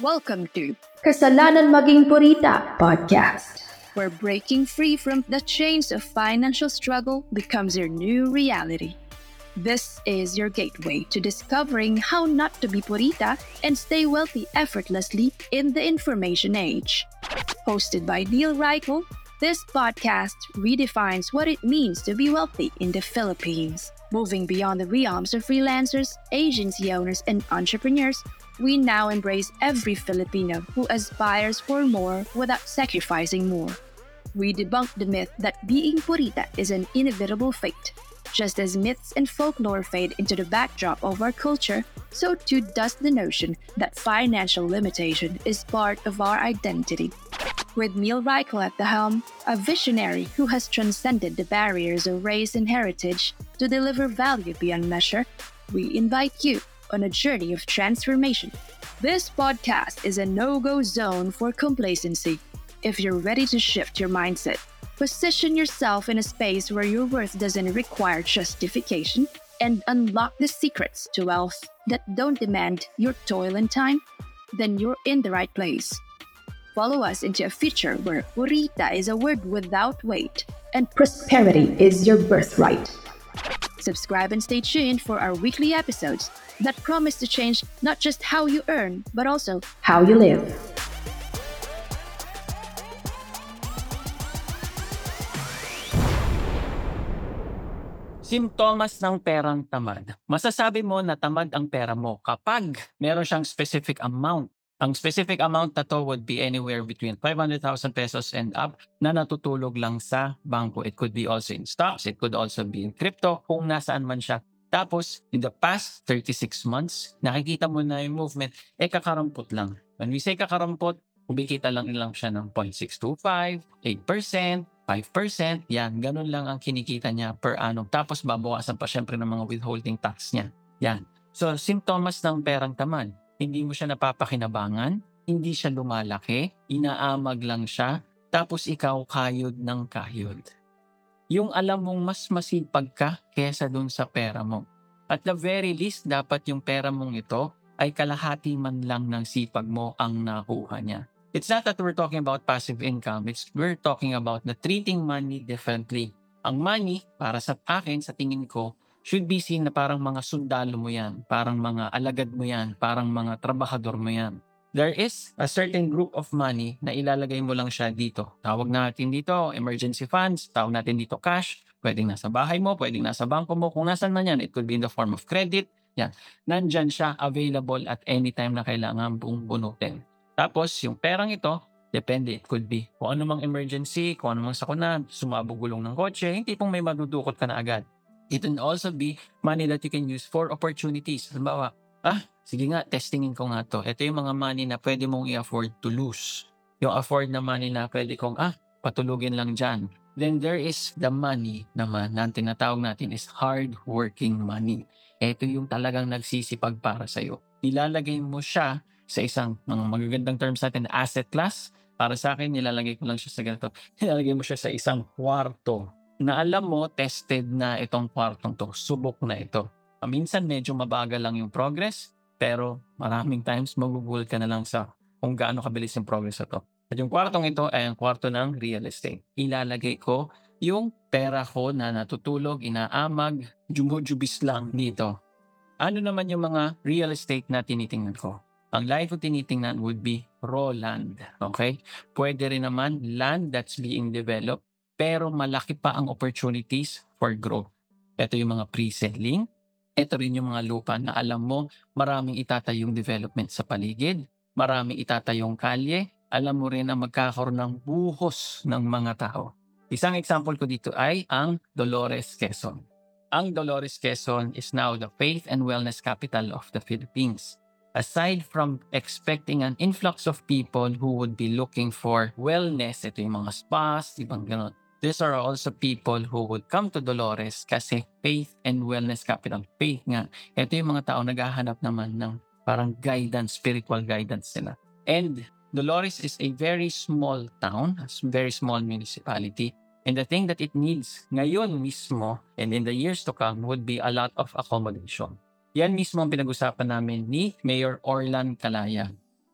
Welcome to Kasalanan Maging Purita Podcast, where breaking free from the chains of financial struggle becomes your new reality. This is your gateway to discovering how not to be purita and stay wealthy effortlessly in the information age. Hosted by Neil Reichel, this podcast redefines what it means to be wealthy in the Philippines. Moving beyond the realms of freelancers, agency owners, and entrepreneurs, we now embrace every Filipino who aspires for more without sacrificing more. We debunk the myth that being purita is an inevitable fate. Just as myths and folklore fade into the backdrop of our culture, so too does the notion that financial limitation is part of our identity. With Neil Reichel at the helm, a visionary who has transcended the barriers of race and heritage to deliver value beyond measure, we invite you on a journey of transformation. This podcast is a no-go zone for complacency. If you're ready to shift your mindset, position yourself in a space where your worth doesn't require justification, and unlock the secrets to wealth that don't demand your toil and time, then you're in the right place. Follow us into a future where purita is a word without weight and prosperity is your birthright. Subscribe and stay tuned for our weekly episodes that promise to change not just how you earn, but also How you live. Simptomas ng perang tamad. Masasabi mo na tamad ang pera mo kapag meron siyang specific amount. Ang specific amount na to would be anywhere between 500,000 pesos and up na natutulog lang sa bangko. It could be also in stocks. It could also be in crypto kung nasaan man siya. Tapos, in the past 36 months, nakikita mo na yung movement, kakarampot lang. When we say kakarampot, kumikita lang siya ng 0.625, 8%, 5%, yan, ganun lang ang kinikita niya per annum. Tapos babawasan pa syempre ng mga withholding tax niya. Yan. So, simptomas ng perang tamad. Hindi mo siya napapakinabangan, hindi siya lumalaki, inaamag lang siya, tapos ikaw kayod ng kayod. Yung alam mong mas masipag ka kesa dun sa pera mo. At the very least, dapat yung pera mong ito ay kalahati man lang ng sipag mo ang nakuha niya. It's not that we're talking about passive income. We're talking about the treating money differently. Ang money, para sa akin, sa tingin ko, should be seen na parang mga sundalo mo yan, parang mga alagad mo yan, parang mga trabahador mo yan. There is a certain group of money na ilalagay mo lang siya dito. Tawag natin dito emergency funds, tawag natin dito cash, pwedeng nasa bahay mo, pwedeng nasa bangko mo, kung nasan man yan, it could be in the form of credit. Yan. Nandyan siya available at anytime na kailangan bunutin. Tapos yung perang ito, depende, it could be kung ano mang emergency, kung ano mang sakuna, sumabog gulong ng kotse, hindi pong may madudukot ka na agad. It can also be money that you can use for opportunities. Halimbawa, sige nga, testingin ko nga to. Ito yung mga money na pwede mong i-afford to lose. Yung afford na money na pwede kong, patulugin lang dyan. Then there is the money naman na tinatawag natin is hard-working money. Ito yung talagang nagsisipag para sa'yo. Nilalagay mo siya sa isang mga magagandang terms natin, asset class. Para sa akin, nilalagay ko lang siya sa ganito. Nilalagay mo siya sa isang kwarto na alam mo, tested na itong kwartong to, subok na ito. Minsan medyo mabagal lang yung progress, pero maraming times magugul ka na lang sa kung gaano kabilis yung progress na to. At yung kwartong ito ay ang kwarto ng real estate. Ilalagay ko yung pera ko na natutulog, inaamag, jumujubis lang dito. Ano naman yung mga real estate na tinitingnan ko? Ang life ko tinitingnan would be raw land. Okay? Pwede rin naman land that's being developed, pero malaki pa ang opportunities for growth. Ito yung mga pre-selling. Ito rin yung mga lupa na alam mo maraming itatayong development sa paligid, maraming itatayong kalye, alam mo rin na magkakaroon ng buhos ng mga tao. Isang example ko dito ay ang Dolores Quezon. Ang Dolores Quezon is now the faith and wellness capital of the Philippines. Aside from expecting an influx of people who would be looking for wellness, ito yung mga spas, ibang ganon. These are also people who would come to Dolores kasi faith and wellness capital. Faith nga. Ito yung mga tao naghahanap naman ng parang guidance, spiritual guidance sila. And Dolores is a very small town, a very small municipality. And the thing that it needs ngayon mismo and in the years to come would be a lot of accommodation. Yan mismo ang pinag-usapan namin ni Mayor Orlan Calaya.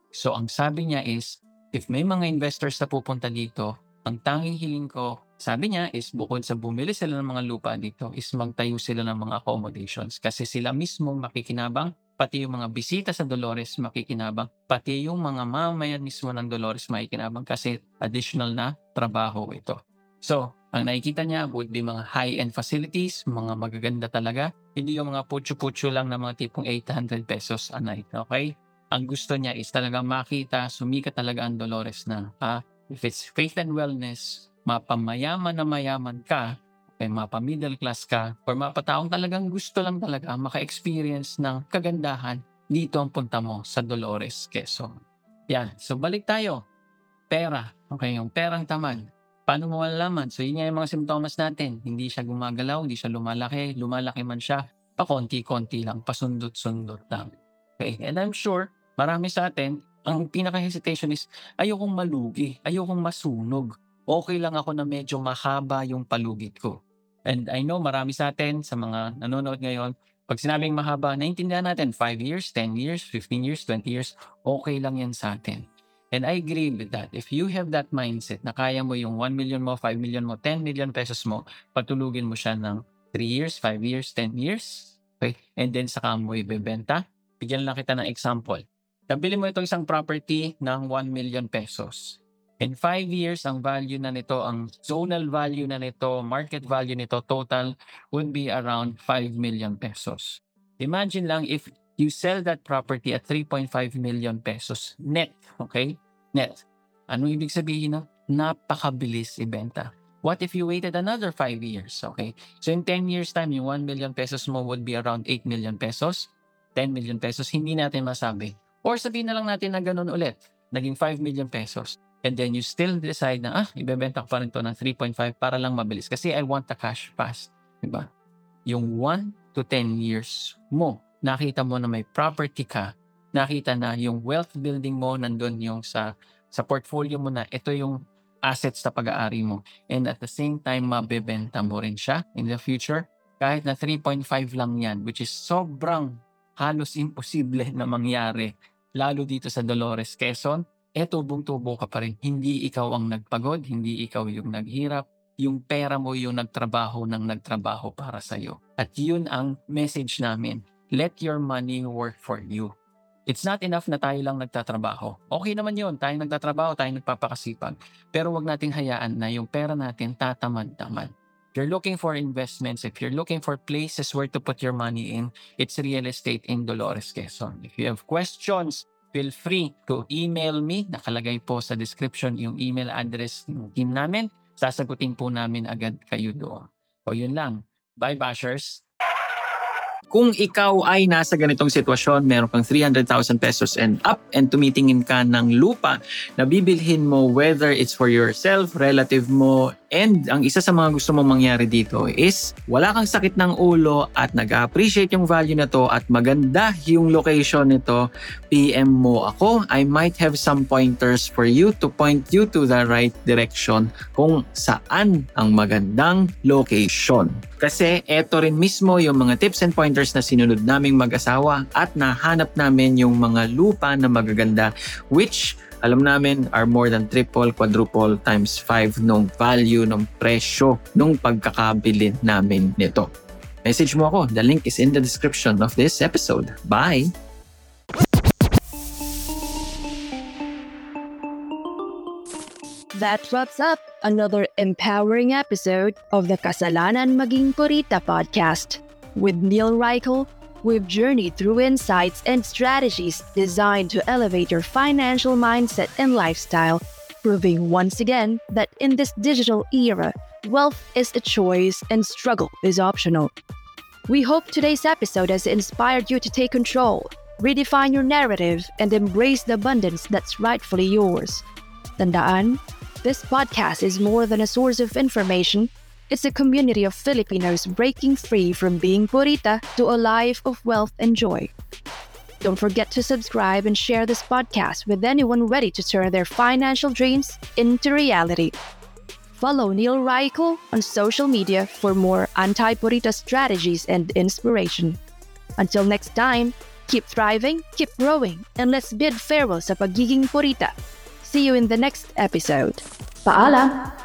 So ang sabi niya is, if may mga investors na pupunta dito, ang tanging hiling ko, sabi niya is bukod sa bumili sila ng mga lupa dito, is magtayo sila ng mga accommodations kasi sila mismo makikinabang, pati yung mga bisita sa Dolores makikinabang, pati yung mga mamayan mismo ng Dolores makikinabang kasi additional na trabaho ito. So, ang nakikita niya would be mga high-end facilities, mga magaganda talaga, hindi yung mga putyo-putyo lang na mga tipong 800 pesos a night, okay? Ang gusto niya is talagang makita, sumikat talaga ang Dolores na, if it's faith and wellness, mapamayaman na mayaman ka, mapa-middle class ka, or mapataong talagang gusto lang talaga maka-experience ng kagandahan, dito ang punta mo sa Dolores, Quezon. Yan. So, balik tayo. Pera. Okay, yung perang tamad. Paano mo malalaman? So, yun nga yung mga simptomas natin. Hindi siya gumagalaw, hindi siya lumalaki. Lumalaki man siya, pakonti-konti lang, pasundot-sundot lang. Okay, and I'm sure, marami sa atin, ang pinaka-hesitation is, ayokong malugi, ayokong masunog. Okay lang ako na medyo mahaba yung palugit ko. And I know marami sa atin, sa mga nanonood ngayon, pag sinabing mahaba, naintindihan natin 5 years, 10 years, 15 years, 20 years, okay lang yan sa atin. And I agree with that. If you have that mindset na kaya mo yung 1 million mo, 5 million mo, 10 million pesos mo, patulugin mo siya ng 3 years, 5 years, 10 years, okay? And then saka mo ibebenta. Bigyan lang kita ng example. Nabili mo itong isang property ng 1 million pesos. In 5 years, ang value na nito, ang zonal value na nito, market value nito, total would be around 5 million pesos. Imagine lang if you sell that property at 3.5 million pesos net, okay? Net. Ano ibig sabihin na? Napakabilis ibenta. What if you waited another 5 years, okay? So in 10 years time, yung 1 million pesos mo would be around 8 million pesos, 10 million pesos, hindi natin masabi. Or sabihin na lang natin na ganun ulit, naging 5 million pesos. And then you still decide na, ibebenta ko pa rin to ng 3.5 para lang mabilis. Kasi I want the cash fast. Diba? Yung 1 to 10 years mo, nakita mo na may property ka, nakita na yung wealth building mo, nandun yung sa portfolio mo na ito yung assets na pag-aari mo. And at the same time, mabebenta mo rin siya in the future. Kahit na 3.5 lang yan, which is sobrang halos imposible na mangyari. Lalo dito sa Dolores, Quezon, tubong-tubo ka pa rin. Hindi ikaw ang nagpagod, hindi ikaw yung naghirap. Yung pera mo yung nagtrabaho para sa'yo. At yun ang message namin. Let your money work for you. It's not enough na tayo lang nagtatrabaho. Okay naman yun, tayo nagtatrabaho, tayo nagpapakasipag. Pero wag nating hayaan na yung pera natin tatamad-tamad. If you're looking for investments, if you're looking for places where to put your money in, it's real estate in Dolores, Quezon. If you have questions, feel free to email me. Nakalagay po sa description yung email address ng team namin. Sasagutin po namin agad kayo doon. O yun lang. Bye, Bashers! Kung ikaw ay nasa ganitong sitwasyon, meron kang 300,000 pesos and up and tumitingin ka ng lupa na bibilhin mo, whether it's for yourself, relative mo, and ang isa sa mga gusto mong mangyari dito is wala kang sakit ng ulo at nag-appreciate yung value na to at maganda yung location nito, PM mo ako. I might have some pointers for you to point you to the right direction kung saan ang magandang location. Kasi eto rin mismo yung mga tips and pointers na sinunod naming mag-asawa at nahanap namin yung mga lupa na magaganda which alam namin are more than triple, quadruple, times 5 nung value, nung presyo, nung pagkakabili namin nito. Message mo ako. The link is in the description of this episode. Bye! That wraps up another empowering episode of the Kasalanan Maging Purita podcast. With Neil Reichel, we've journeyed through insights and strategies designed to elevate your financial mindset and lifestyle, proving once again that in this digital era, wealth is a choice and struggle is optional. We hope today's episode has inspired you to take control, redefine your narrative, and embrace the abundance that's rightfully yours. Tandaan, this podcast is more than a source of information. It's a community of Filipinos breaking free from being purita to a life of wealth and joy. Don't forget to subscribe and share this podcast with anyone ready to turn their financial dreams into reality. Follow Neil Reichel on social media for more anti-purita strategies and inspiration. Until next time, Keep thriving, keep growing, and let's bid farewell sa pagiging purita. See you in the next episode. Paalam!